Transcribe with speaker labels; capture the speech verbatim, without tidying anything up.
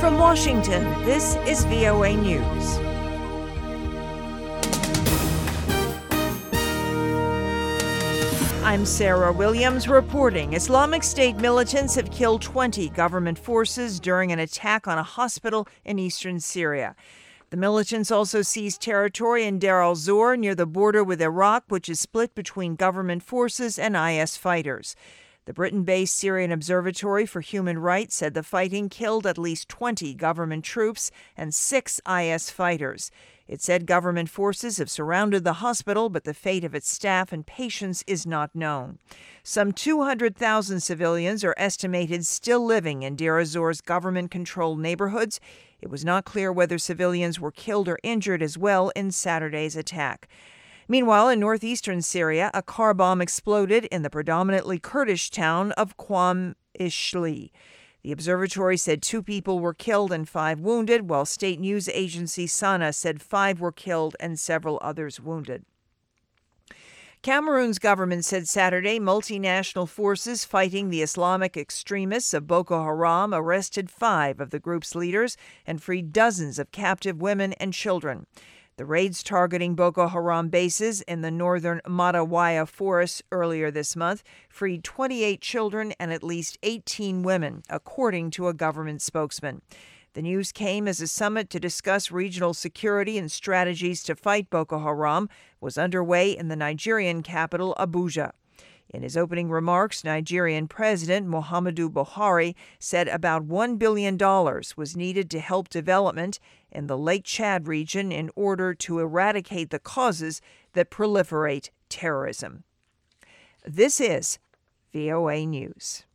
Speaker 1: From Washington, this is V O A News. I'm Sarah Williams reporting. Islamic State militants have killed twenty government forces during an attack on a hospital in eastern Syria. The militants also seized territory in Deir al-Zor near the border with Iraq, which is split between government forces and I S fighters. The Britain-based Syrian Observatory for Human Rights said the fighting killed at least twenty government troops and six I S fighters. It said government forces have surrounded the hospital, but the fate of its staff and patients is not known. Some two hundred thousand civilians are estimated still living in Deir az-Zor's government-controlled neighborhoods. It was not clear whether civilians were killed or injured as well in Saturday's attack. Meanwhile, in northeastern Syria, a car bomb exploded in the predominantly Kurdish town of Qam Ishli. The observatory said two people were killed and five wounded, while state news agency Sana said five were killed and several others wounded. Cameroon's government said Saturday multinational forces fighting the Islamic extremists of Boko Haram arrested five of the group's leaders and freed dozens of captive women and children. The raids targeting Boko Haram bases in the northern Matawaya forest earlier this month freed twenty-eight children and at least eighteen women, according to a government spokesman. The news came as a summit to discuss regional security and strategies to fight Boko Haram was underway in the Nigerian capital, Abuja. In his opening remarks, Nigerian President Muhammadu Buhari said about one billion dollars was needed to help development in the Lake Chad region in order to eradicate the causes that proliferate terrorism. This is V O A News.